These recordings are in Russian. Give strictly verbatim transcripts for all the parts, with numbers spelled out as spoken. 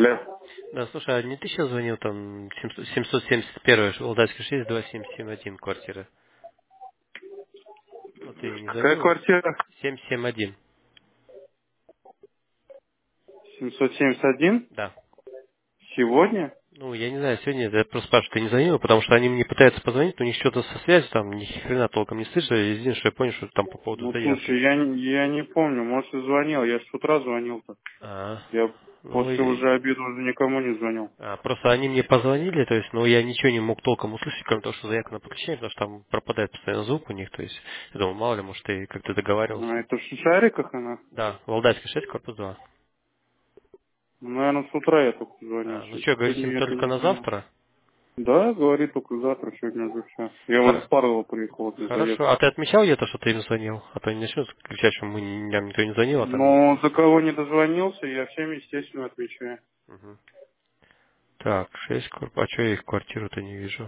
Алло. Да, слушай, а не ты сейчас звонил там семьсот семьдесят один, Валдайская шесть, два семь семь один квартира? Вот ты не Какая звонил? квартира? семь семь один. семьсот семьдесят один? Да. Сегодня? Ну, я не знаю, сегодня я просто спрашиваю, ты не звонил, потому что они мне пытаются позвонить, но у них что-то со связью там, ни хрена толком не слышу. Единственное, что я понял, что там по поводу Ну, заявки. слушай, я, не- я не помню, может, и звонил. Я с утра звонил-то. А, Я ну, после и- уже обеда уже никому не звонил. а, просто они мне позвонили, то есть, но я ничего не мог толком услышать, кроме того, что заявка на подключение, потому что там пропадает постоянно звук у них, то есть, я думал, мало ли, может, ты как-то А договаривался. это в Шишариках она? Да, Валдайская шесть, корпус два. Ну, наверное, с утра я только звонил. А, ну что, говорите Сегодня им я-то только не на звонил. завтра? Да, говорит, только завтра, сегодня уже все. Я вот с Хор- Парова приехал вот из Хорошо. заезда. А ты отмечал где-то, что ты им звонил? А то они начнут кричать, что мы, не- нам никто не звонил, а там... Но за кого не дозвонился, я всем, естественно, отвечаю. Мгм. Так, шесть корп... А что я их квартиру-то не вижу?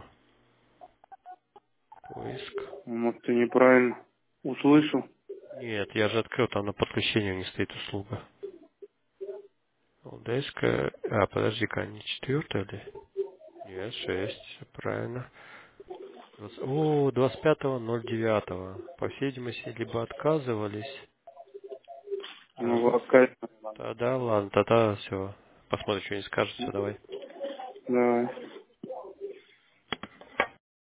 Поиск. Может, ты неправильно услышал. Нет, я же открыл, там на подключение не стоит услуга. Валдайская... А, подожди-ка, не четвертая ли? Нет, шесть, всё правильно. двадцать О, двадцать пятого ноль девятого. По всей видимости, либо отказывались. Ну, Так, ласкать. тогда ладно, тогда все. Посмотрим, что они скажут, все, давай. Давай.